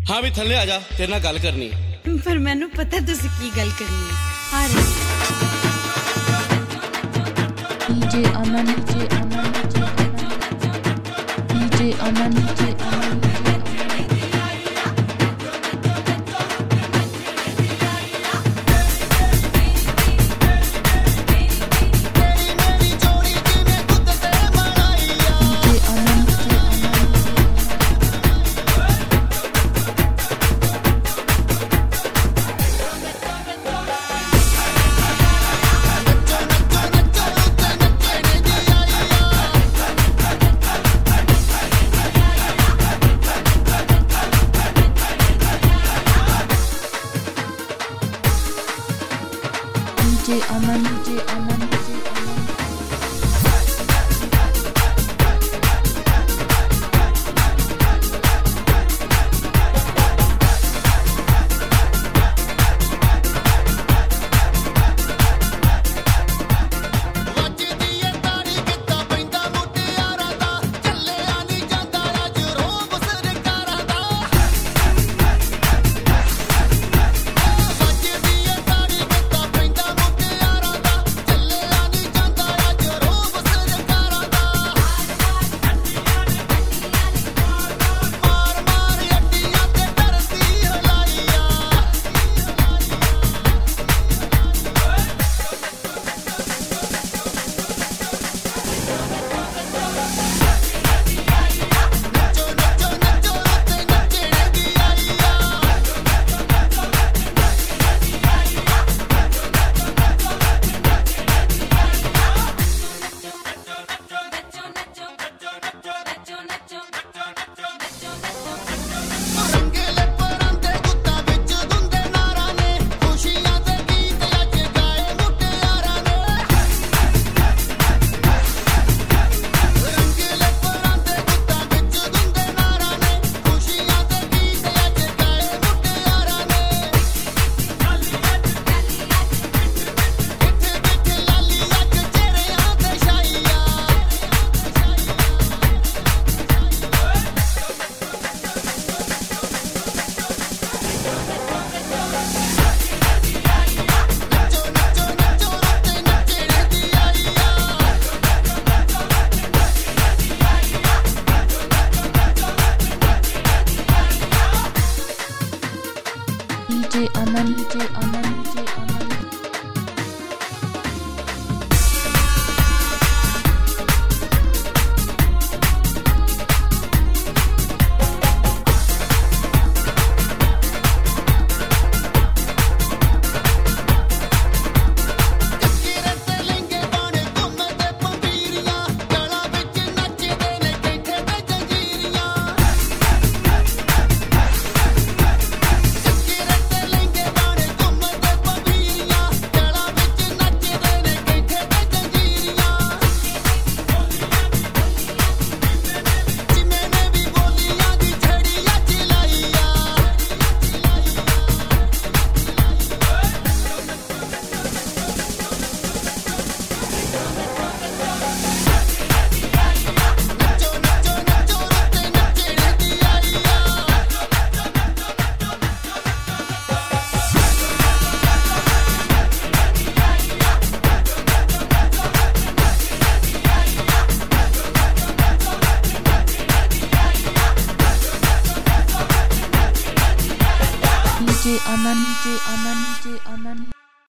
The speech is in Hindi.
हाँ भी थल्ले आ जा, तेरे नाल गल करनी है। पर मैनू पता तुसी की गल करनी है। आ रही DJ Aman, DJ Aman, DJ Aman, DJ Aman. DJ Aman, DJ Aman, DJ Aman. DJ Aman, DJ Aman, DJ Aman. DJ Aman, DJ Aman, DJ Aman.